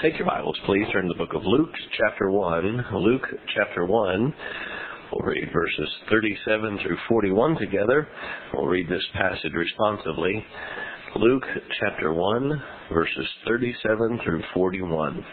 Take your Bibles, please. Turn to the book of Luke, chapter 1. Luke, chapter 1. We'll read verses 37 through 41 together. We'll read this passage responsively. Luke, chapter 1, verses 37 through 41.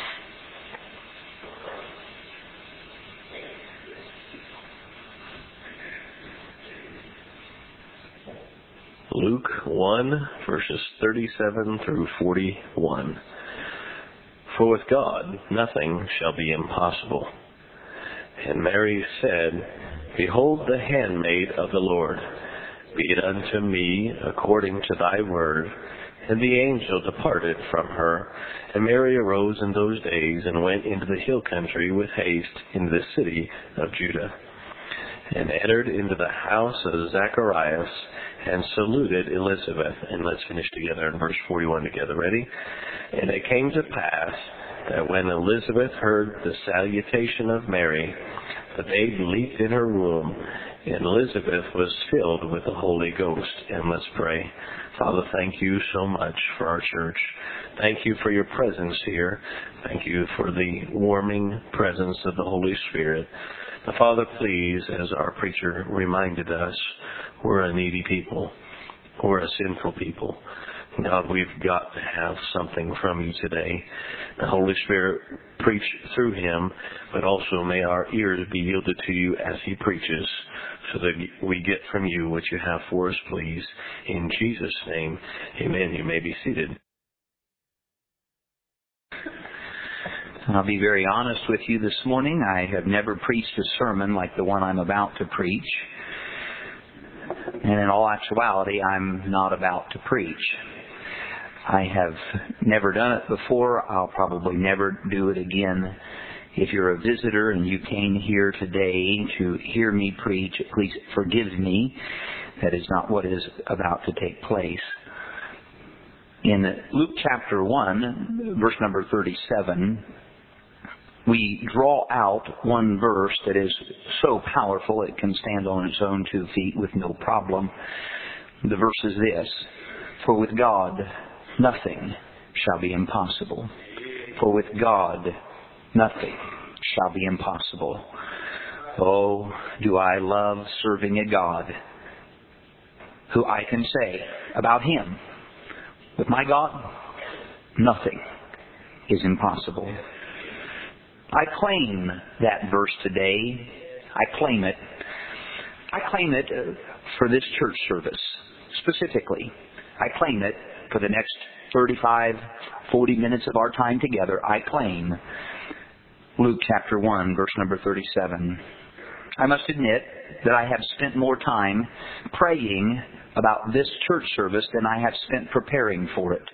Luke 1, verses 37 through 41. For with God nothing shall be impossible. And Mary said, Behold the handmaid of the Lord. Be it unto me according to thy word. And the angel departed from her. And Mary arose in those days and went into the hill country with haste into the city of Judah. And entered into the house of Zacharias and saluted Elizabeth. And let's finish together in verse 41 together. Ready? And it came to pass that when Elizabeth heard the salutation of Mary, the babe leaped in her womb, and Elizabeth was filled with the Holy Ghost. And let's pray. Father, thank you so much for our church. Thank you for your presence here. Thank you for the warming presence of the Holy Spirit. Father, please, as our preacher reminded us, we're a needy people. We're a sinful people. God, we've got to have something from you today. The Holy Spirit preach through him, but also may our ears be yielded to you as he preaches, so that we get from you what you have for us, please. In Jesus' name, amen. You may be seated. I'll be very honest with you this morning. I have never preached a sermon like the one I'm about to preach. And in all actuality, I'm not about to preach. I have never done it before. I'll probably never do it again. If you're a visitor and you came here today to hear me preach, please forgive me. That is not what is about to take place. In Luke chapter 1, verse number 37, we draw out one verse that is so powerful it can stand on its own 2 feet with no problem. The verse is this: For with God nothing shall be impossible. For with God nothing shall be impossible. Oh, do I love serving a God who I can say about him, with my God, nothing is impossible. I claim that verse today. I claim it. I claim it for this church service, specifically. I claim it for the next 35, 40 minutes of our time together. I claim Luke chapter 1, verse number 37. I must admit that I have spent more time praying about this church service than I have spent preparing for it.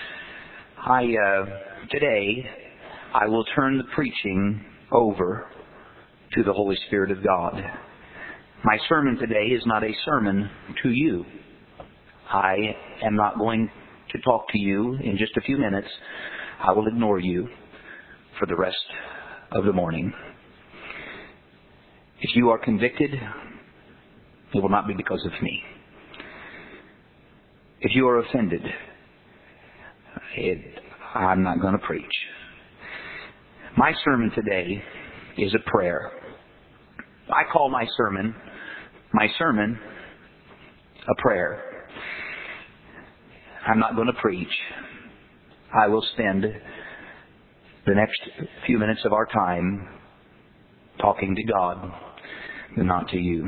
Today, I will turn the preaching over to the Holy Spirit of God. My sermon today is not a sermon to you. I am not going to talk to you in just a few minutes. I will ignore you for the rest of the morning. If you are convicted, it will not be because of me. If you are offended, I'm not going to preach. My sermon today is a prayer. I call my sermon a prayer. I'm not going to preach. I will spend the next few minutes of our time talking to God, but not to you.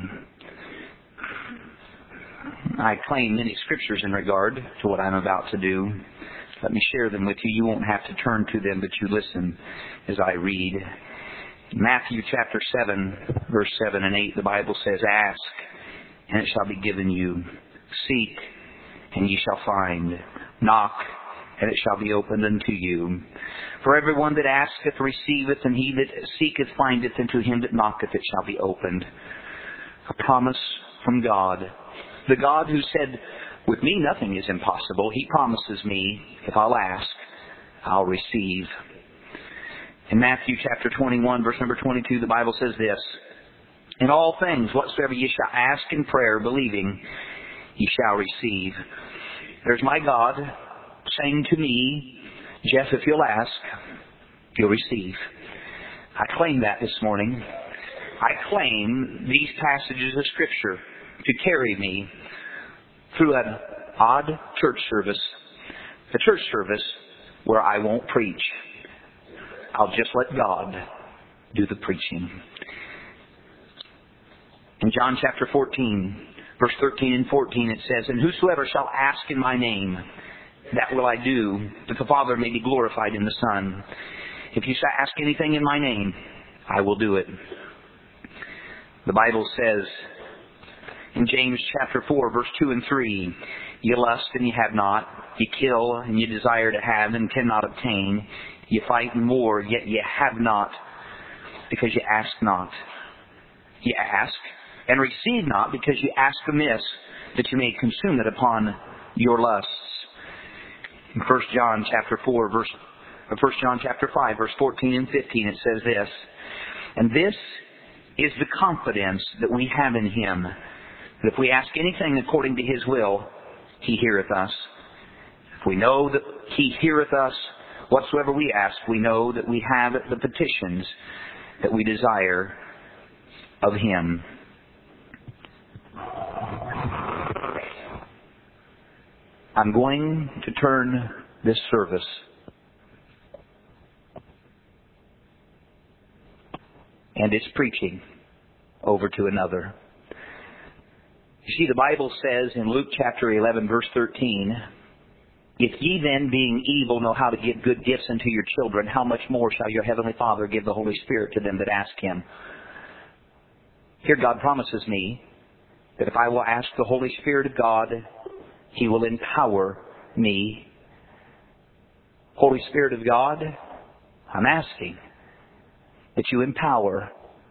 I claim many scriptures in regard to what I'm about to do. Let me share them with you. You won't have to turn to them, but you listen as I read. In Matthew chapter 7, verse 7 and 8, the Bible says, Ask, and it shall be given you. Seek, and ye shall find. Knock, and it shall be opened unto you. For everyone that asketh receiveth, and he that seeketh findeth, and to him that knocketh it shall be opened. A promise from God. The God who said, With me nothing is impossible. He promises me, if I'll ask, I'll receive. In Matthew chapter 21, verse number 22, the Bible says this: In all things whatsoever ye shall ask in prayer, believing, ye shall receive. There's my God saying to me, Jeff, if you'll ask, you'll receive. I claim that this morning. I claim these passages of Scripture to carry me through an odd church service, a church service where I won't preach. I'll just let God do the preaching. In John chapter 14, verse 13 and 14, it says, "And whosoever shall ask in my name, that will I do, that the Father may be glorified in the Son. If you shall ask anything in my name, I will do it." The Bible says in James chapter 4, verse 2 and 3, "You lust and you have not. You kill and you desire to have and cannot obtain. You fight and war, yet you have not, because you ask not. You ask and receive not, because you ask amiss, that you may consume it upon your lusts." In 1 John chapter 5, verse 14 and 15, it says this, "And this is the confidence that we have in Him, that if we ask anything according to His will, He heareth us. If we know that He heareth us, whatsoever we ask, we know that we have the petitions that we desire of Him." I'm going to turn this service and its preaching over to another. You see, the Bible says in Luke chapter 11, verse 13, "If ye then, being evil, know how to give good gifts unto your children, how much more shall your heavenly Father give the Holy Spirit to them that ask Him?" Here God promises me that if I will ask the Holy Spirit of God, He will empower me. Holy Spirit of God, I'm asking that you empower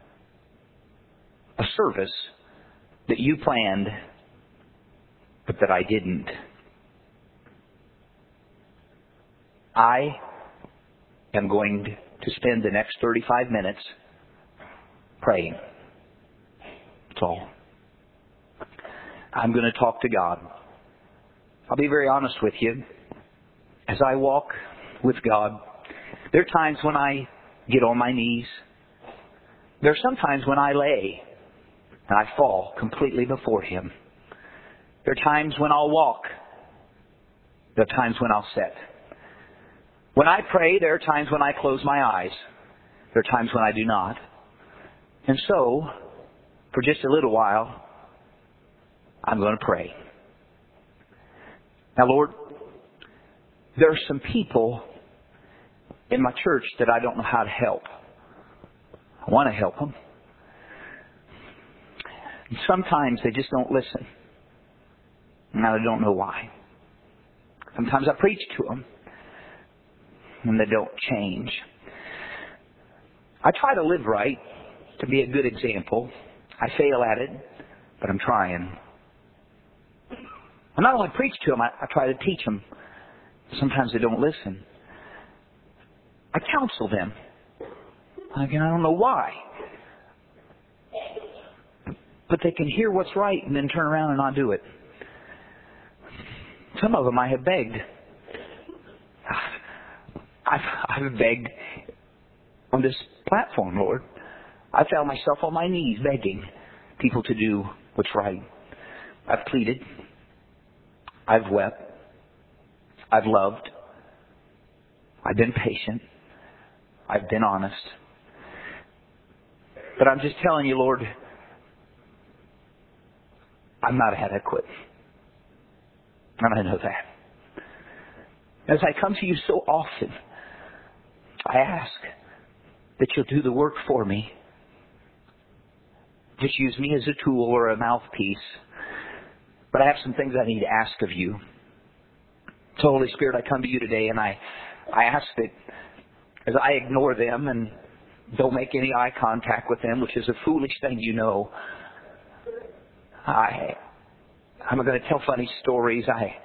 a service that you planned, but that I didn't. I am going to spend the next 35 minutes praying. That's all. I'm going to talk to God. I'll be very honest with you. As I walk with God, there are times when I get on my knees. There are some times when I lay and I fall completely before Him. There are times when I'll walk. There are times when I'll sit. When I pray, there are times when I close my eyes. There are times when I do not. And so, for just a little while, I'm going to pray. Now, Lord, there are some people in my church that I don't know how to help. I want to help them. And sometimes they just don't listen. And I don't know why. Sometimes I preach to them, and they don't change. I try to live right, to be a good example. I fail at it, but I'm trying. I not only preach to them, I try to teach them. Sometimes they don't listen. I counsel them. Again, I don't know why. But they can hear what's right and then turn around and not do it. Some of them I have begged. I've begged on this platform, Lord. I found myself on my knees begging people to do what's right. I've pleaded. I've wept. I've loved. I've been patient. I've been honest. But I'm just telling you, Lord, I'm not adequate. And I know that. As I come to you so often, I ask that you'll do the work for me. Just use me as a tool or a mouthpiece. But I have some things I need to ask of you. So, Holy Spirit, I come to you today and I ask that as I ignore them and don't make any eye contact with them, which is a foolish thing, you know, I'm not going to tell funny stories.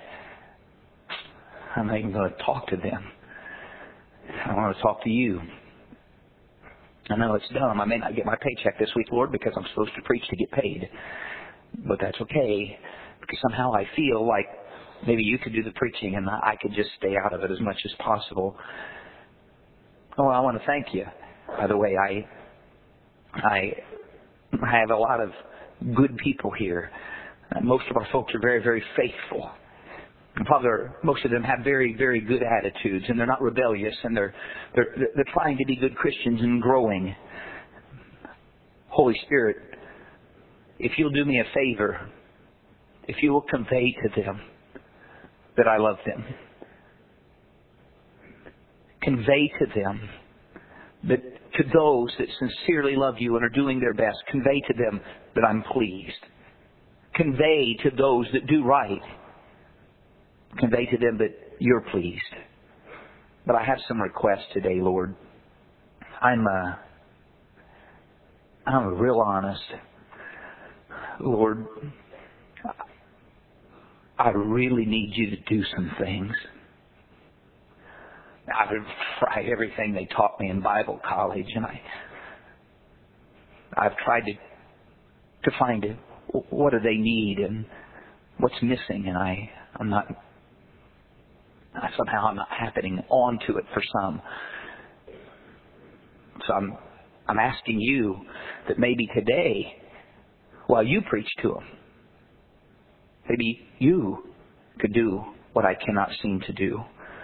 I'm not even going to talk to them. I want to talk to you. I know it's dumb. I may not get my paycheck this week, Lord, because I'm supposed to preach to get paid. But that's okay, because somehow I feel like maybe you could do the preaching and I could just stay out of it as much as possible. Oh, I want to thank you. By the way, I have a lot of good people here. Most of our folks are very, very faithful. Father, most of them have very, very good attitudes, and they're not rebellious, and they're trying to be good Christians and growing. Holy Spirit, if you'll do me a favor, if you will convey to them that I love them. Convey to them that to those that sincerely love you and are doing their best, convey to them that I'm pleased. Convey to those that do right, convey to them that you're pleased. But I have some requests today, Lord. I'm real honest. Lord, I really need you to do some things. I've tried everything they taught me in Bible college, and I've tried to find what do they need and what's missing, and I'm not happening onto it for some. So I'm asking you that maybe today, while you preach to them, maybe you could do what I cannot seem to do.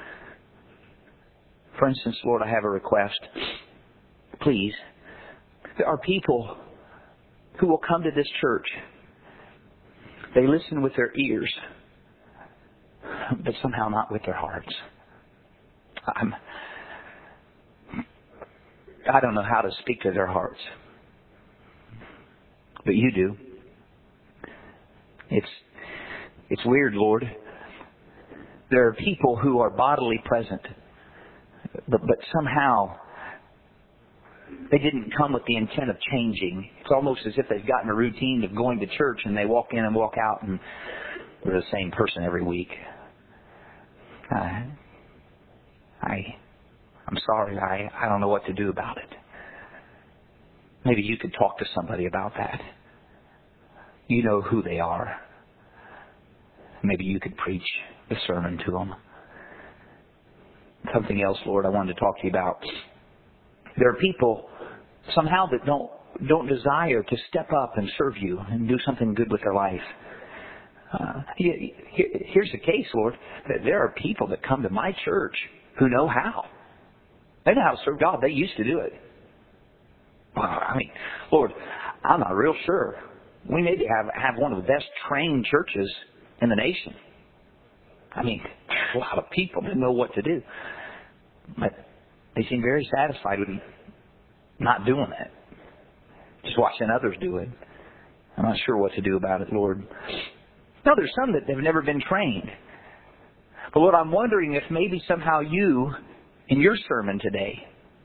For instance, Lord, I have a request. Please, there are people who will come to this church. They listen with their ears, but somehow not with their hearts. I don't know how to speak to their hearts, but you do. It's weird, Lord. There are people who are bodily present, but somehow they didn't come with the intent of changing. It's almost as if they've gotten a routine of going to church and they walk in and walk out and they're the same person every week. I'm sorry. I don't know what to do about it. Maybe you could talk to somebody about that. You know who they are. Maybe you could preach a sermon to them. Something else, Lord, I wanted to talk to you about. There are people somehow that don't desire to step up and serve you and do something good with their life. Here's the case, Lord. There are people that come to my church who know how. They know how to serve God. They used to do it. Lord, I'm not real sure. We maybe have one of the best trained churches in the nation. There's a lot of people that know what to do. But they seem very satisfied with not doing it. Just watching others do it. I'm not sure what to do about it, Lord. No, there's some that have never been trained. But Lord, I'm wondering if maybe somehow you, in your sermon today,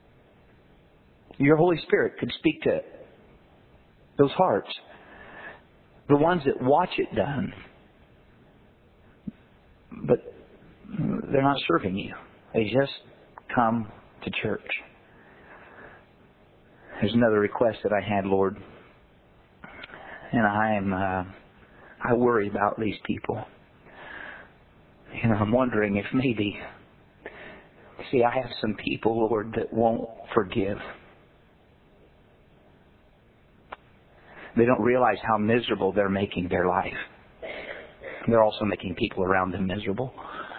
your Holy Spirit could speak to those hearts. The ones that watch it done, but they're not serving you. They just come to church. There's another request that I had, Lord. And I worry about these people. I'm wondering if maybe, I have some people, Lord, that won't forgive. They don't realize how miserable they're making their life. They're also making people around them miserable.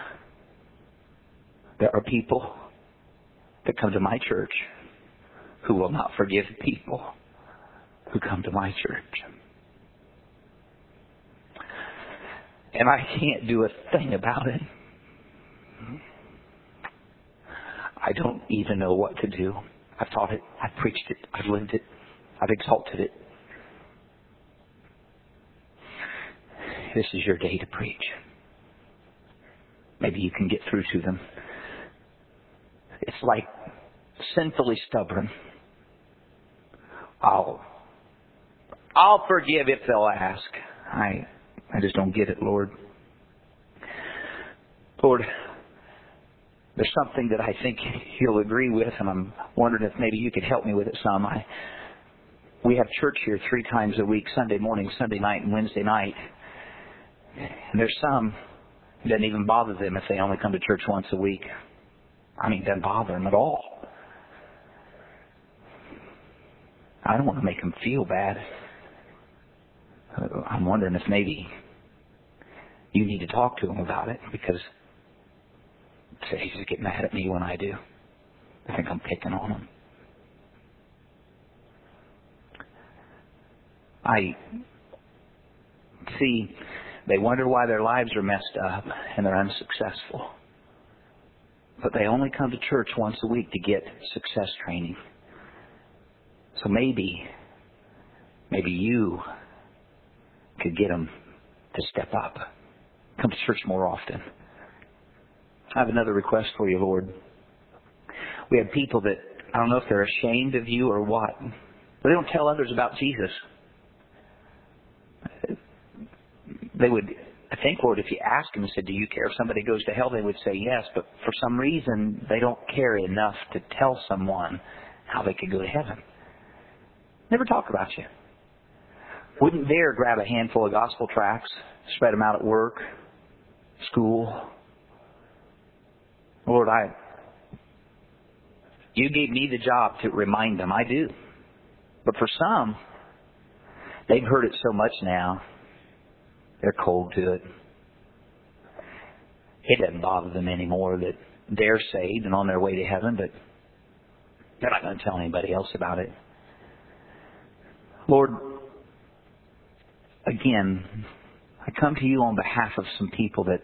There are people that come to my church who will not forgive people who come to my church. And I can't do a thing about it. I don't even know what to do. I've taught it. I've preached it. I've lived it. I've exalted it. This is your day to preach. Maybe you can get through to them. It's like sinfully stubborn. I'll forgive if they'll ask. I just don't get it, Lord. Lord, there's something that I think you'll agree with, and I'm wondering if maybe you could help me with it some. We have church here 3 times a week, Sunday morning, Sunday night, and Wednesday night. And there's some It doesn't even bother them if they only come to church once a week. I mean, it doesn't bother them at all. I don't want to make them feel bad. I'm wondering if maybe you need to talk to them about it, because they just get mad at me when I do. I think I'm picking on them. I see they wonder why their lives are messed up and they're unsuccessful. But they only come to church once a week to get success training. So maybe you could get them to step up. Come to church more often. I have another request for you, Lord. We have people that, I don't know if they're ashamed of you or what, but they don't tell others about Jesus. They would, I think, Lord, if you asked them and said, do you care if somebody goes to hell, they would say yes, but for some reason they don't care enough to tell someone how they could go to heaven. Never talk about you. Wouldn't dare grab a handful of gospel tracts, spread them out at work, school. Lord, you gave me the job to remind them. I do. But for some, they've heard it so much now, they're cold to it. It doesn't bother them anymore that they're saved and on their way to heaven, but they're not going to tell anybody else about it. Lord, again, I come to you on behalf of some people that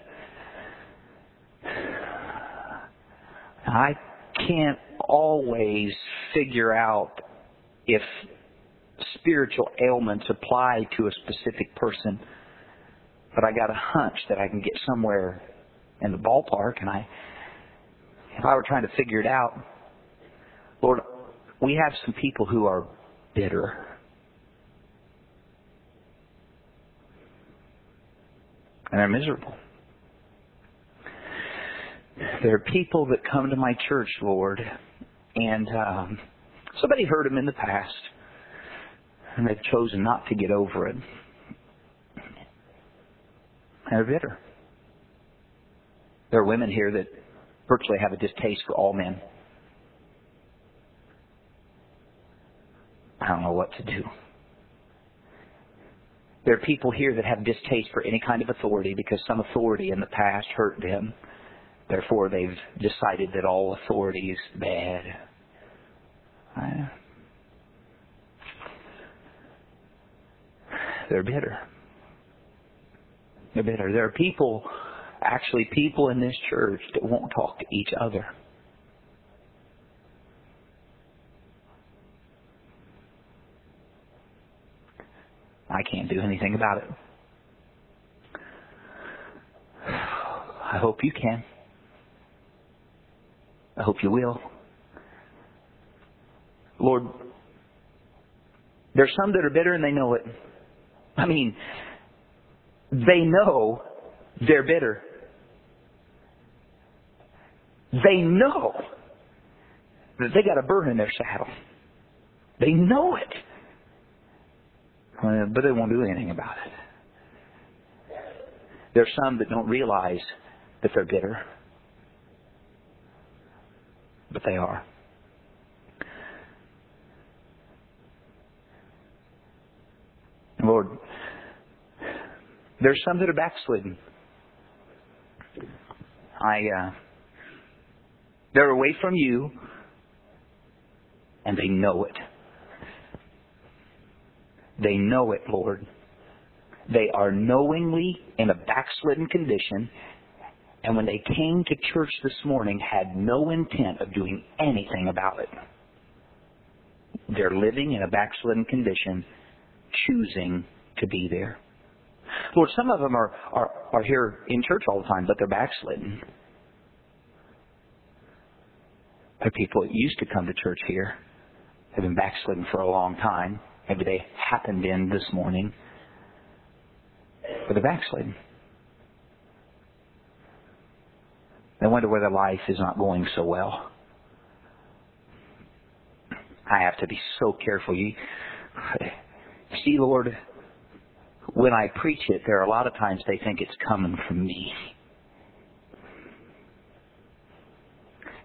I can't always figure out if spiritual ailments apply to a specific person, but I got a hunch that I can get somewhere in the ballpark, and if I were trying to figure it out, Lord, we have some people who are bitter. And they're miserable. There are people that come to my church, Lord, and somebody hurt them in the past, and they've chosen not to get over it. They're bitter. There are women here that virtually have a distaste for all men. I don't know what to do. There are people here that have distaste for any kind of authority because some authority in the past hurt them. Therefore, they've decided that all authority is bad. They're bitter. They're bitter. There are people in this church that won't talk to each other. I can't do anything about it. I hope you can. I hope you will. Lord, there's some that are bitter and they know it. I mean, they know they're bitter. They know that they got a burr in their saddle. They know it. But they won't do anything about it. There's some that don't realize that they're bitter. But they are. Lord, there's some that are backslidden. They're away from you, and they know it. They know it, Lord. They are knowingly in a backslidden condition, and when they came to church this morning, had no intent of doing anything about it. They're living in a backslidden condition, choosing to be there. Lord, some of them are here in church all the time, but they're backslidden. There are people that used to come to church here, have been backslidden for a long time. Maybe they happened in this morning, but they're backslidden. They wonder why their life is not going so well. I have to be so careful. You see, Lord, when I preach it, there are a lot of times they think it's coming from me.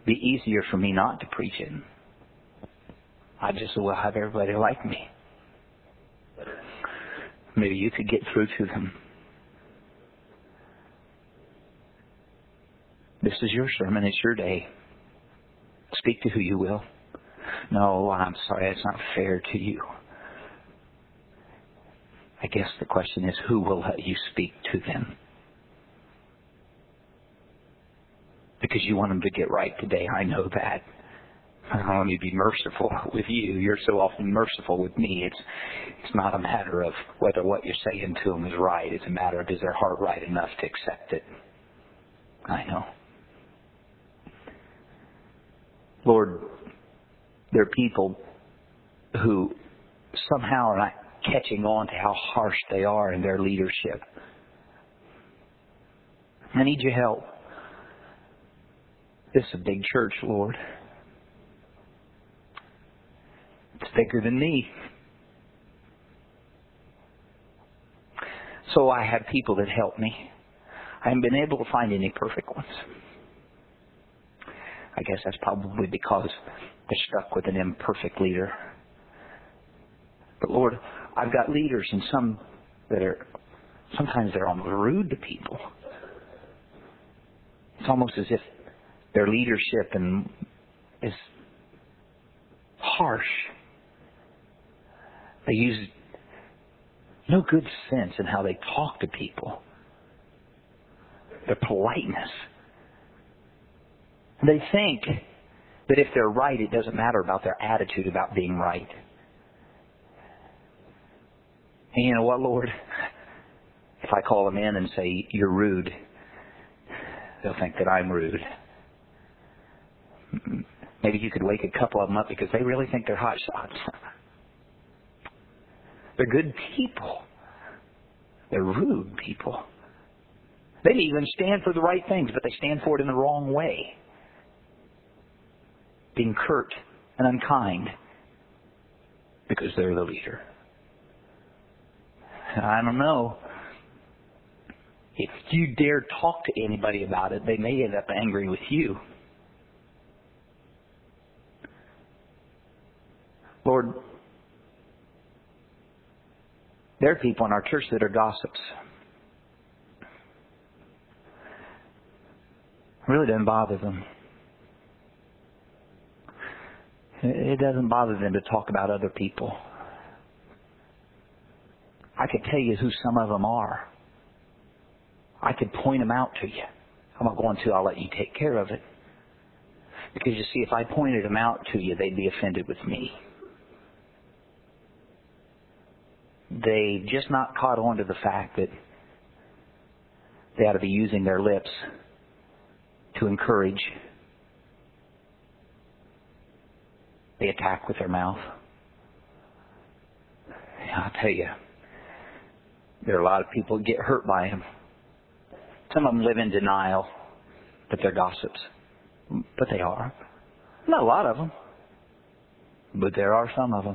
be easier for me not to preach it. I just will have everybody like me. Maybe you could get through to them. This is your sermon. It's your day. Speak to who you will. No, I'm sorry. It's not fair to you. I guess the question is, who will let you speak to them? Because you want them to get right today. I know that. I want me to be merciful with you. You're so often merciful with me. It's not a matter of whether what you're saying to them is right. It's a matter of, is their heart right enough to accept it? I know. Lord, there are people who somehow are not catching on to how harsh they are in their leadership. I need your help. This is a big church, Lord. It's bigger than me. So I have people that help me. I haven't been able to find any perfect ones. I guess that's probably because they're stuck with an imperfect leader. But Lord, I've got leaders, and some that are, sometimes they're almost rude to people. It's almost as if their leadership is harsh. They use no good sense in how they talk to people. Their politeness. And they think that if they're right, it doesn't matter about their attitude about being right. And you know what, Lord? If I call them in and say, you're rude, they'll think that I'm rude. Maybe you could wake a couple of them up because they really think they're hot shots. They're good people. They're rude people. They even stand for the right things, but they stand for it in the wrong way. Being curt and unkind because they're the leader. I don't know. If you dare talk to anybody about it, they may end up angry with you. Lord, there are people in our church that are gossips. It really doesn't bother them. It doesn't bother them to talk about other people. I could tell you who some of them are. I could point them out to you. I'm not going to. I'll let you take care of it. Because you see, if I pointed them out to you, they'd be offended with me. They've just not caught on to the fact that they ought to be using their lips to encourage. They attack with their mouth. I'll tell you, there are a lot of people who get hurt by them. Some of them live in denial that they're gossips. But they are. Not a lot of them. But there are some of them.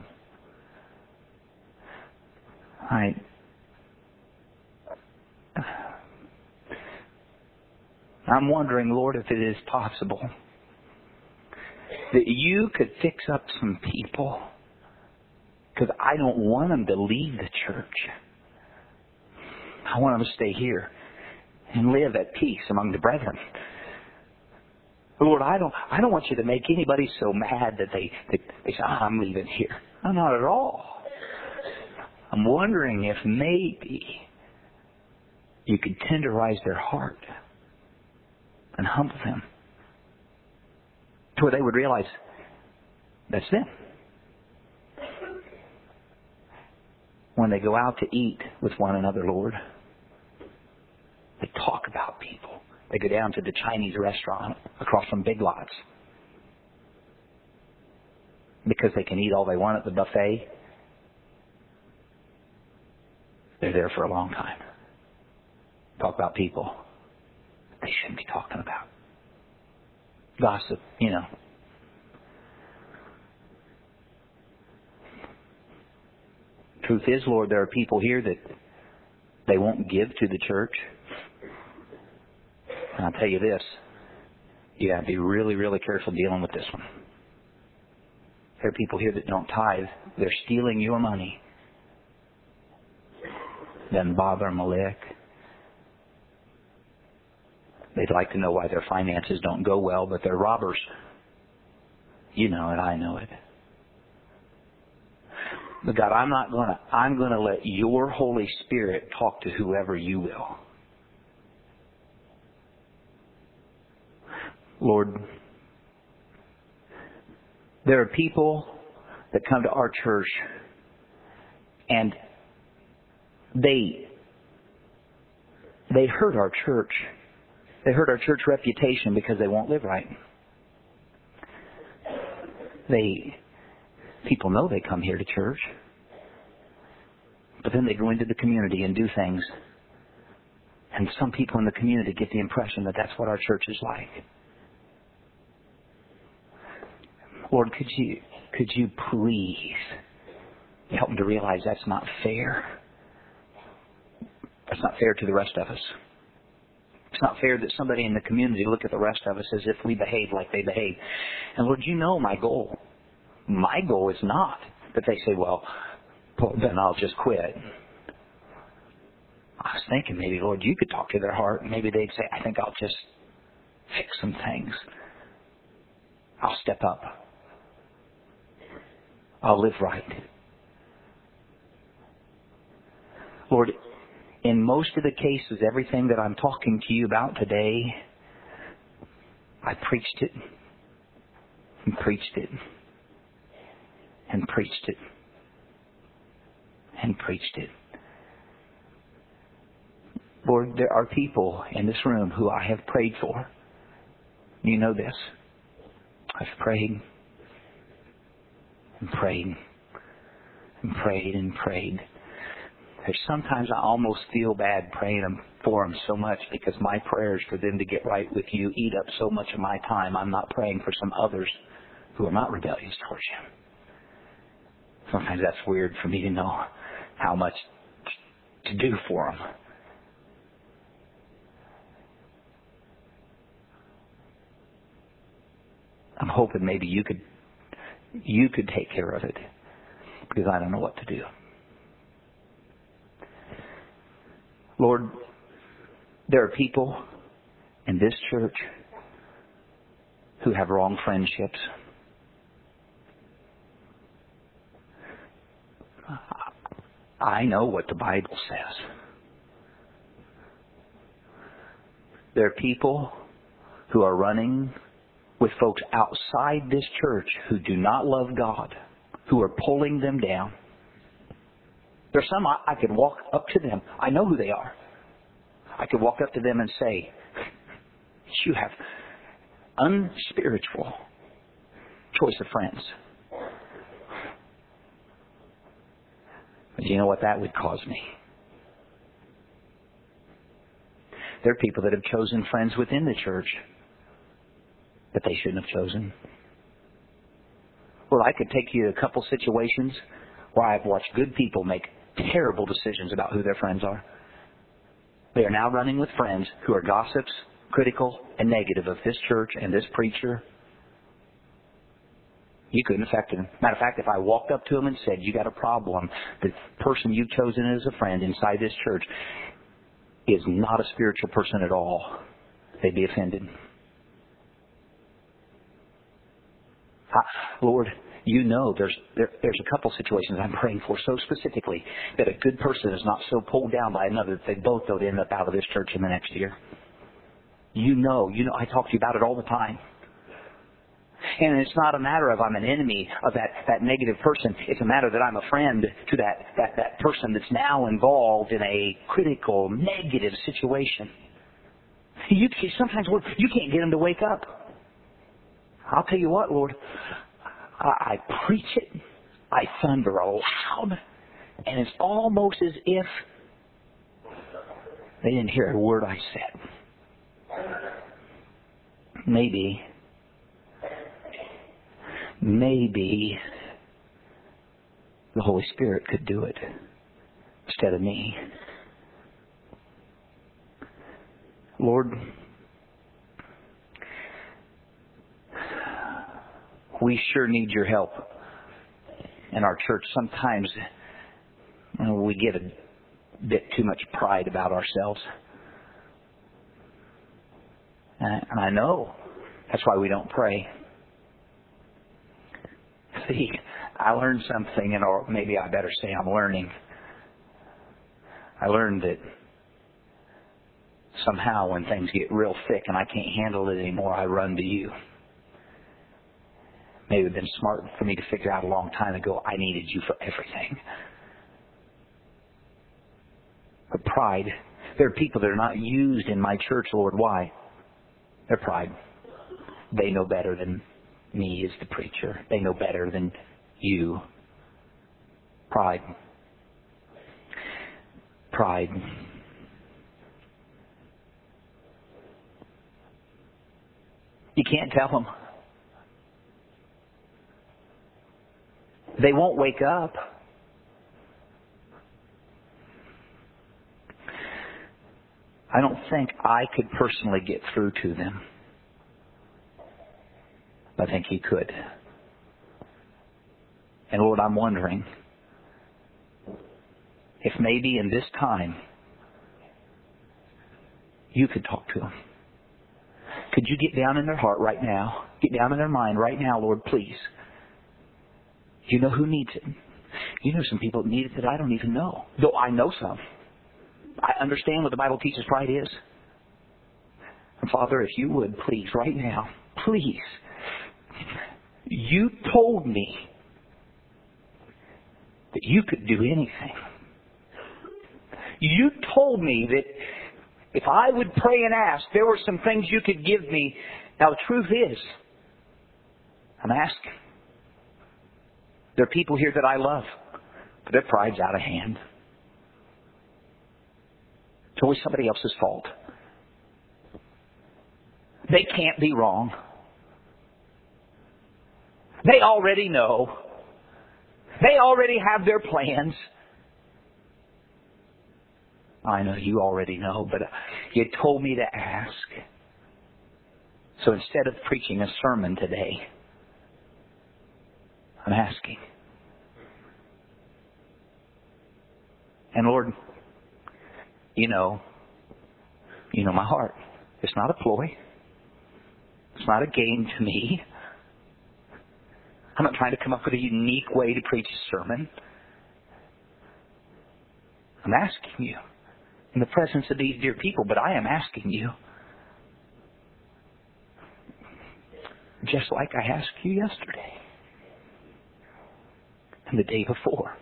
I'm wondering, Lord, if it is possible that you could fix up some people, because I don't want them to leave the church. I want them to stay here and live at peace among the brethren. Lord, I don't want you to make anybody so mad that they say, I'm leaving here. No, not at all. I'm wondering if maybe you could tenderize their heart and humble them to where they would realize that's them. When they go out to eat with one another, Lord, they talk about people. They go down to the Chinese restaurant across from Big Lots because they can eat all they want at the buffet. They're there for a long time. Talk about people they shouldn't be talking about. Gossip, you know. Truth is, Lord, there are people here that they won't give to the church. And I'll tell you this, You got to be really, really careful dealing with this one. There are people here that don't tithe. They're stealing your money. Doesn't bother them a lick. They'd like to know why their finances don't go well, but they're robbers. You know it, I know it. But God, I'm going to let your Holy Spirit talk to whoever you will. Lord, there are people that come to our church and they hurt our church. They hurt our church reputation because they won't live right. People know they come here to church, but then they go into the community and do things. And some people in the community get the impression that that's what our church is like. Lord, could you please help them to realize that's not fair? That's not fair to the rest of us. It's not fair that somebody in the community look at the rest of us as if we behave like they behave. And Lord, you know my goal. My goal is not that they say, well, then I'll just quit. I was thinking maybe, Lord, you could talk to their heart. And maybe they'd say, I think I'll just fix some things. I'll step up. I'll live right. Lord, in most of the cases, everything that I'm talking to you about today, I preached it and preached it and preached it and preached it. Lord, there are people in this room who I have prayed for. You know this. I've prayed and prayed and prayed and prayed. There's sometimes I almost feel bad praying for them so much because my prayers for them to get right with you eat up so much of my time. I'm not praying for some others who are not rebellious towards you. Sometimes that's weird for me to know how much to do for them. I'm hoping maybe you could take care of it because I don't know what to do. Lord, there are people in this church who have wrong friendships. I know what the Bible says. There are people who are running with folks outside this church who do not love God, who are pulling them down. There's some I could walk up to them. I know who they are. I could walk up to them and say, you have unspiritual choice of friends. But you know what that would cause me? There are people that have chosen friends within the church that they shouldn't have chosen. Well, I could take you to a couple situations where I've watched good people make terrible decisions about who their friends are. They are now running with friends who are gossips, critical, and negative of this church and this preacher. You couldn't affect them. Matter of fact, if I walked up to them and said, you got a problem, the person you've chosen as a friend inside this church is not a spiritual person at all, they'd be offended. Lord, you know there's a couple situations I'm praying for so specifically that a good person is not so pulled down by another that they both don't end up out of this church in the next year. You know, I talk to you about it all the time. And it's not a matter of I'm an enemy of that negative person. It's a matter that I'm a friend to that person that's now involved in a critical, negative situation. Sometimes, Lord, you can't get them to wake up. I'll tell you what, Lord, I preach it, I thunder loud, and it's almost as if they didn't hear a word I said. Maybe the Holy Spirit could do it instead of me. we sure need your help in our church. Sometimes we get a bit too much pride about ourselves. And I know that's why we don't pray. See, I learned something, or maybe I better say I'm learning. I learned that somehow when things get real thick and I can't handle it anymore, I run to you. Maybe it would have been smart for me to figure out a long time ago I needed you for everything. But pride, there are people that are not used in my church, Lord. Why? Their pride. They know better than me as the preacher. They know better than you. Pride. Pride. You can't tell them. They won't wake up. I don't think I could personally get through to them. I think He could. And Lord, I'm wondering if maybe in this time you could talk to them. Could you get down in their heart right now? Get down in their mind right now, Lord, please. You know who needs it. You know some people that need it that I don't even know. Though I know some. I understand what the Bible teaches pride is. And Father, if you would, please, right now, please. You told me that you could do anything. You told me that if I would pray and ask, there were some things you could give me. Now the truth is, I'm asking. There are people here that I love, but their pride's out of hand. It's always somebody else's fault. They can't be wrong. They already know. They already have their plans. I know you already know, but you told me to ask. So instead of preaching a sermon today, I'm asking. And Lord, you know my heart. It's not a ploy. It's not a game to me. I'm not trying to come up with a unique way to preach a sermon. I'm asking you in the presence of these dear people, but I am asking you just like I asked you yesterday and the day before.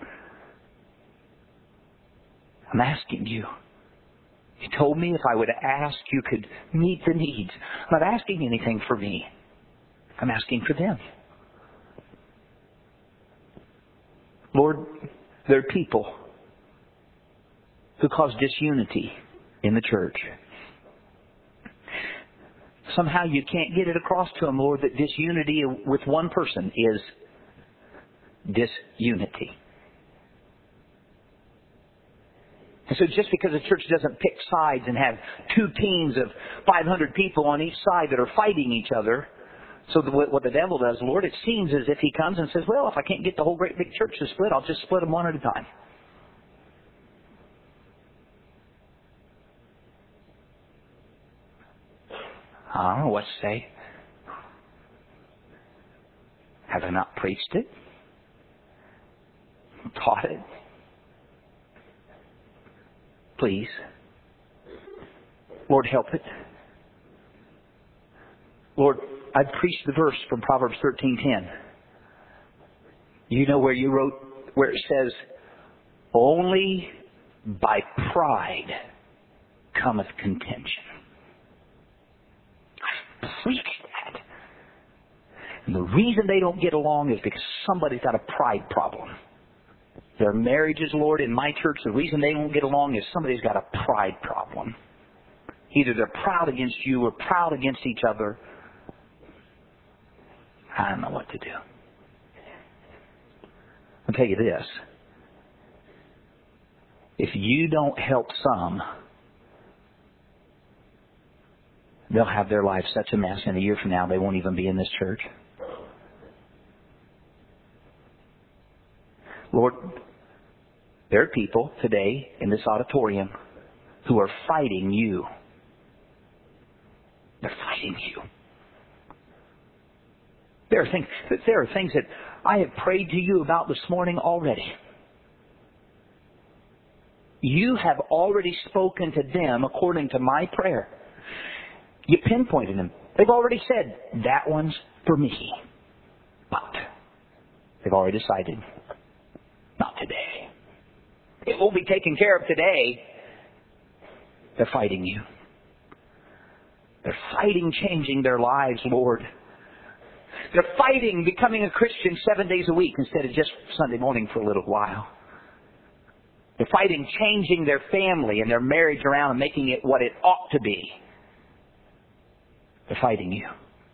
I'm asking you. You told me if I would ask, you could meet the needs. I'm not asking anything for me. I'm asking for them. Lord, there are people who cause disunity in the church. Somehow you can't get it across to them, Lord, that disunity with one person is disunity. And so just because the church doesn't pick sides and have two teams of 500 people on each side that are fighting each other, so what the devil does, Lord, it seems as if he comes and says, well, if I can't get the whole great big church to split, I'll just split them one at a time. I don't know what to say. Have I not preached it? Taught it? Please. Lord, help it. Lord, I preached the verse from Proverbs 13:10. You know where you wrote, where it says, only by pride cometh contention. I've preached that. And the reason they don't get along is because somebody's got a pride problem. Their marriages, Lord, in my church, the reason they won't get along is somebody's got a pride problem. Either they're proud against you or proud against each other. I don't know what to do. I'll tell you this. If you don't help some, they'll have their life such a mess, and a year from now they won't even be in this church. Lord, there are people today in this auditorium who are fighting you. They're fighting you. There are things that I have prayed to you about this morning already. You have already spoken to them according to my prayer. You pinpointed them. They've already said, that one's for me. But they've already decided, not today. It will be taken care of today. They're fighting you. They're fighting changing their lives, Lord. They're fighting becoming a Christian 7 days a week instead of just Sunday morning for a little while. They're fighting changing their family and their marriage around and making it what it ought to be. They're fighting you.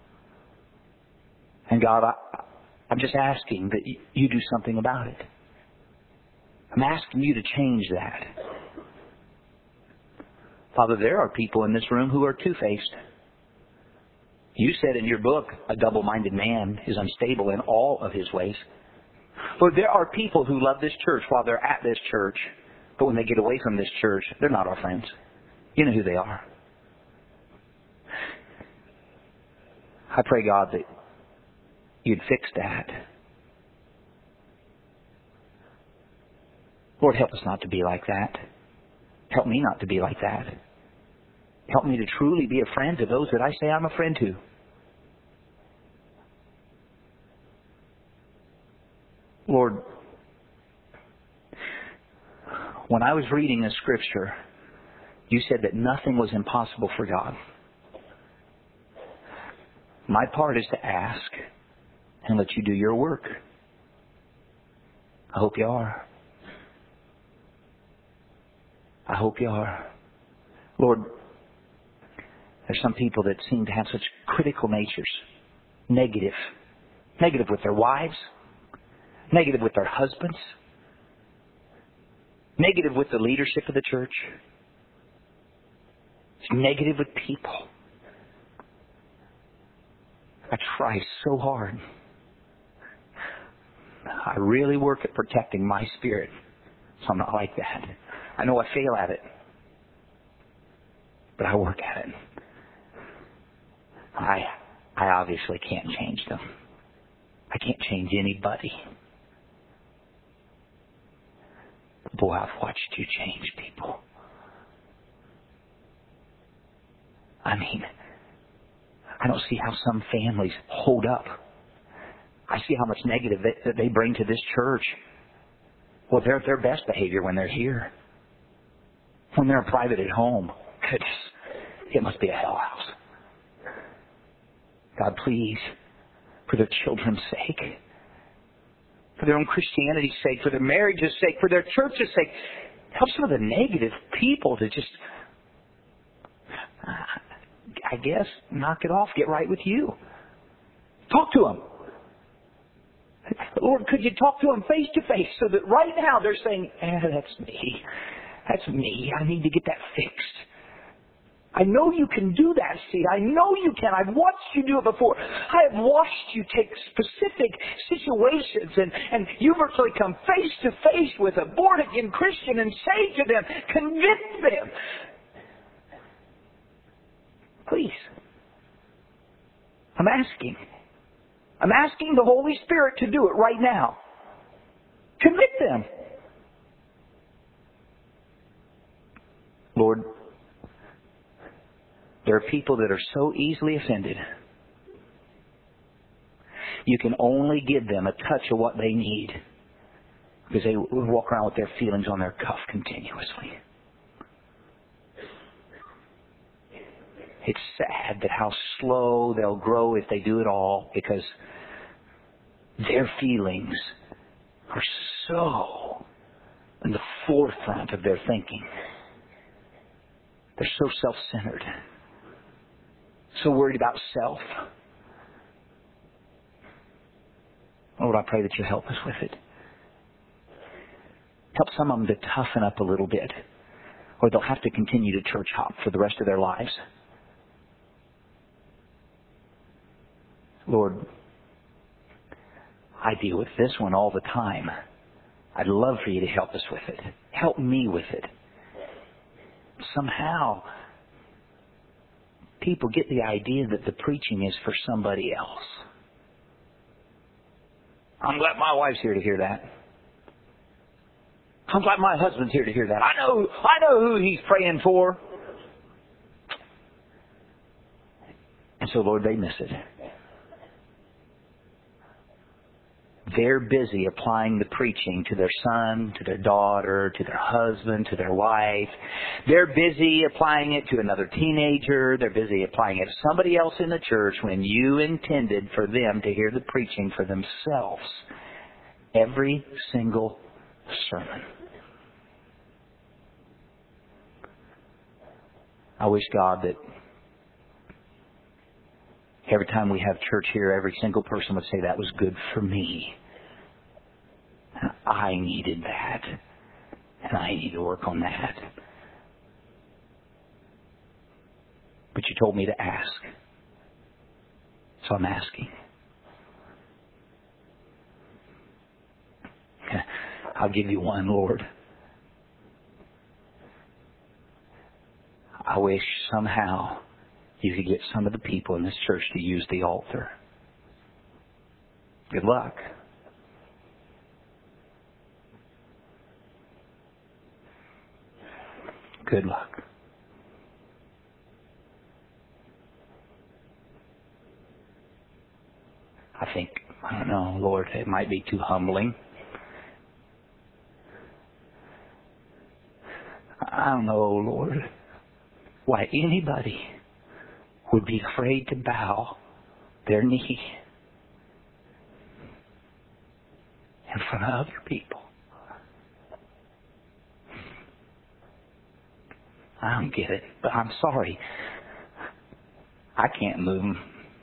And God, I'm just asking that you do something about it. I'm asking you to change that. Father, there are people in this room who are two-faced. You said in your book, a double-minded man is unstable in all of his ways. Lord, there are people who love this church while they're at this church, but when they get away from this church, they're not our friends. You know who they are. I pray, God, that you'd fix that. Lord, help us not to be like that. Help me not to be like that. Help me to truly be a friend to those that I say I'm a friend to. Lord, when I was reading a scripture, you said that nothing was impossible for God. My part is to ask and let you do your work. I hope you are. I hope you are. Lord, there's some people that seem to have such critical natures. Negative. Negative with their wives. Negative with their husbands. Negative with the leadership of the church. Negative with people. I try so hard. I really work at protecting my spirit, so I'm not like that. I know I fail at it, but I work at it. I obviously can't change them. I can't change anybody. Boy, I've watched you change people. I mean, I don't see how some families hold up. I see how much negative that they bring to this church. Well, they're at their best behavior when they're here. When they're private at home. Goodness, it must be a hell house. God, please, for their children's sake, for their own Christianity's sake, for their marriage's sake, for their church's sake, help some of the negative people to just, I guess, knock it off, get right with you. Talk to them. Lord, could you talk to them face to face so that right now they're saying, that's me. That's me. I need to get that fixed. I know you can do that, see. I know you can. I've watched you do it before. I have watched you take specific situations and you virtually come face to face with a born-again Christian and say to them, convict them. Please. I'm asking the Holy Spirit to do it right now. Convict them. Lord, there are people that are so easily offended. You can only give them a touch of what they need because they walk around with their feelings on their cuff continuously. It's sad that how slow they'll grow if they do it all because their feelings are so in the forefront of their thinking. They're so self-centered. So worried about self. Lord, I pray that you help us with it. Help some of them to toughen up a little bit, or they'll have to continue to church hop for the rest of their lives. Lord, I deal with this one all the time. I'd love for you to help us with it. Help me with it. Somehow, people get the idea that the preaching is for somebody else. I'm glad my wife's here to hear that. I'm glad my husband's here to hear that. I know who he's praying for. And so, Lord, they miss it. They're busy applying the preaching to their son, to their daughter, to their husband, to their wife. They're busy applying it to another teenager. They're busy applying it to somebody else in the church when you intended for them to hear the preaching for themselves. Every single sermon. I wish, God, that every time we have church here, every single person would say, that was good for me. And I needed that. And I need to work on that. But you told me to ask. So I'm asking. I'll give you one, Lord. I wish somehow you could get some of the people in this church to use the altar. Good luck. Good luck. I don't know, Lord, it might be too humbling. I don't know, Lord, why anybody would be afraid to bow their knee in front of other people. I don't get it, but I'm sorry. I can't move them.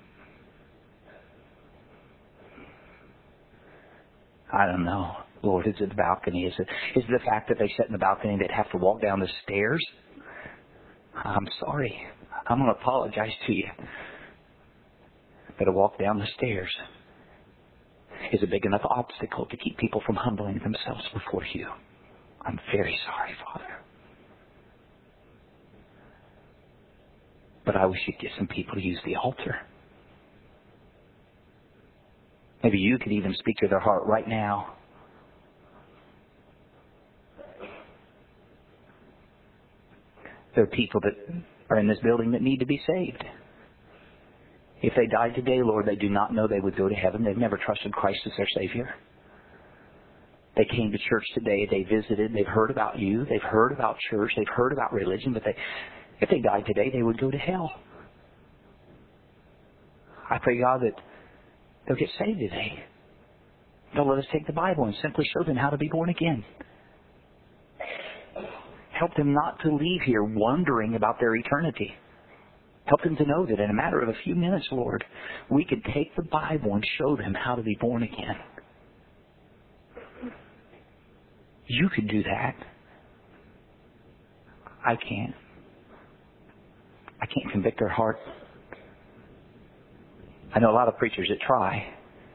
I don't know. Lord, is it the balcony? Is it the fact that they sit in the balcony and they'd have to walk down the stairs? I'm sorry. I'm going to apologize to you. But to walk down the stairs is a big enough obstacle to keep people from humbling themselves before you. I'm very sorry, Father. But I wish you'd get some people to use the altar. Maybe you could even speak to their heart right now. There are people that are in this building that need to be saved. If they died today, Lord, they do not know they would go to heaven. They've never trusted Christ as their Savior. They came to church today. They visited. They've heard about you. They've heard about church. They've heard about religion. But if they died today, they would go to hell. I pray, God, that they'll get saved today. They'll let us take the Bible and simply show them how to be born again. Help them not to leave here wondering about their eternity. Help them to know that in a matter of a few minutes, Lord, we could take the Bible and show them how to be born again. You could do that. I can't. I can't convict their heart. I know a lot of preachers that try.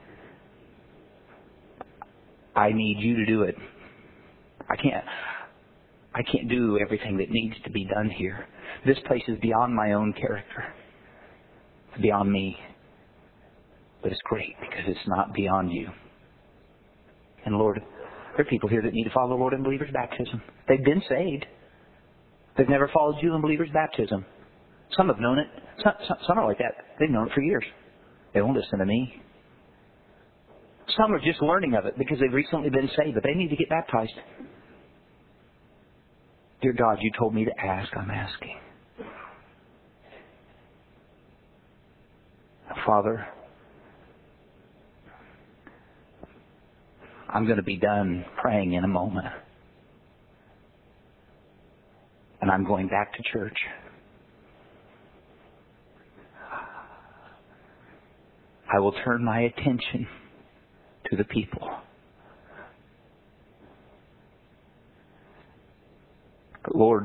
I need you to do it. I can't do everything that needs to be done here. This place is beyond my own character. It's beyond me. But it's great because it's not beyond you. And Lord, there are people here that need to follow the Lord in believer's baptism. They've been saved. They've never followed you in believer's baptism. Some have known it. Some are like that. They've known it for years. They won't listen to me. Some are just learning of it because they've recently been saved, but they need to get baptized. Dear God, you told me to ask. I'm asking. Father, I'm going to be done praying in a moment. And I'm going back to church. I will turn my attention to the people. Lord,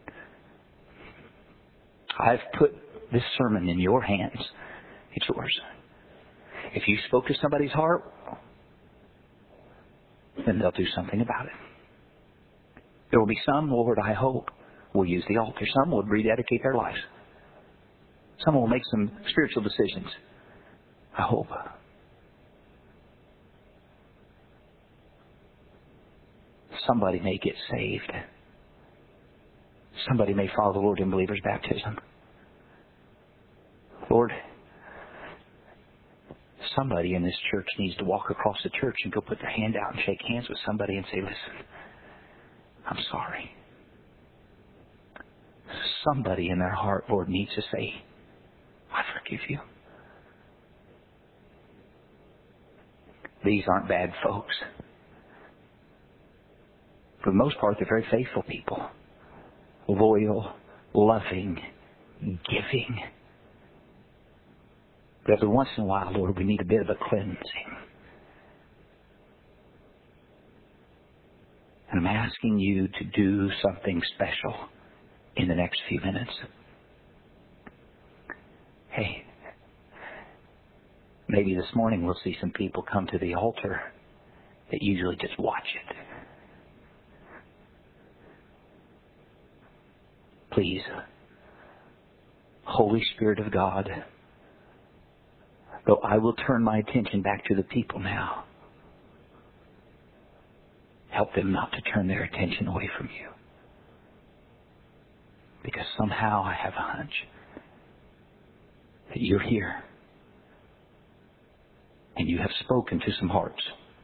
I've put this sermon in your hands. It's yours. If you spoke to somebody's heart, then they'll do something about it. There will be some, Lord, I hope, will use the altar. Some will rededicate their lives. Some will make some spiritual decisions. I hope. Somebody may get saved. Somebody may follow the Lord in believer's baptism. Lord, somebody in this church needs to walk across the church and go put their hand out and shake hands with somebody and say, listen, I'm sorry. Somebody in their heart, Lord, needs to say, I forgive you. These aren't bad folks. For the most part, they're very faithful people. Loyal, loving, giving. But every once in a while, Lord, we need a bit of a cleansing. And I'm asking you to do something special in the next few minutes. Hey, maybe this morning we'll see some people come to the altar that usually just watch it. Please, Holy Spirit of God, though I will turn my attention back to the people now, help them not to turn their attention away from you. Because somehow I have a hunch that you're here and you have spoken to some hearts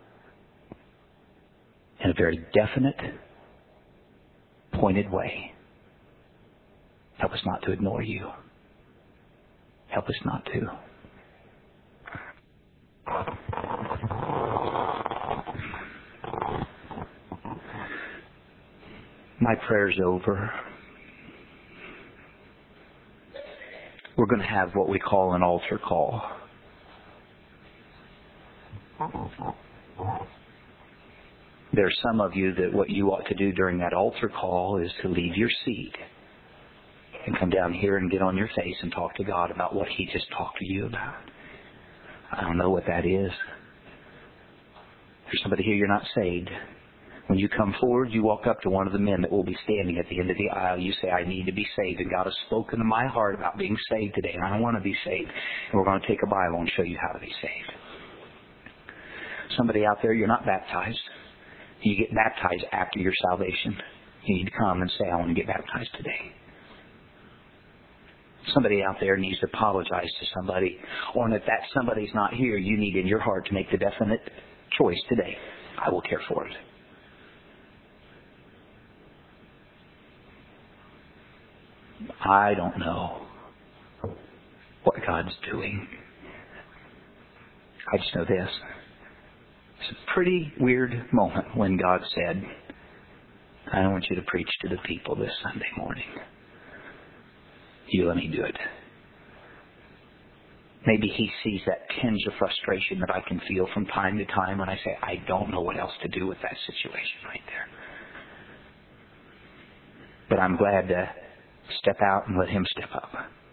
in a very definite, pointed way. Help us not to ignore you. Help us not to. My prayer's over. We're going to have what we call an altar call. There are some of you that what you ought to do during that altar call is to leave your seat and come down here and get on your face and talk to God about what He just talked to you about. I don't know what that is. There's somebody here, you're not saved. When you come forward, you walk up to one of the men that will be standing at the end of the aisle. You say, I need to be saved. And God has spoken to my heart about being saved today. And I want to be saved. And we're going to take a Bible and show you how to be saved. Somebody out there, you're not baptized. You get baptized after your salvation. You need to come and say, I want to get baptized today. Somebody out there needs to apologize to somebody. Or if that somebody's not here, you need in your heart to make the definite choice today. I will care for it. I don't know what God's doing. I just know this. It's a pretty weird moment when God said, I want you to preach to the people this Sunday morning. You let me do it. Maybe He sees that tinge of frustration that I can feel from time to time when I say, I don't know what else to do with that situation right there. But I'm glad to step out and let Him step up.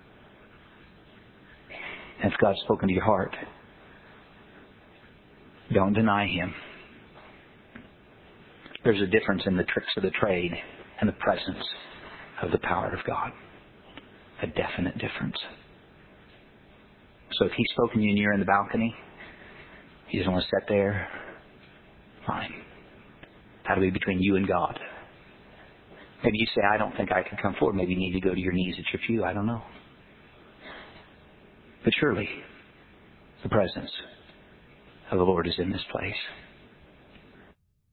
And if God's spoken to your heart, don't deny Him. There's a difference in the tricks of the trade and the presence of the power of God. A definite difference. So if He's spoken to you and you're in the balcony, He doesn't want to sit there, fine. That'll be between you and God. Maybe you say, I don't think I can come forward. Maybe you need to go to your knees at your pew. I don't know. But surely, the presence of the Lord is in this place.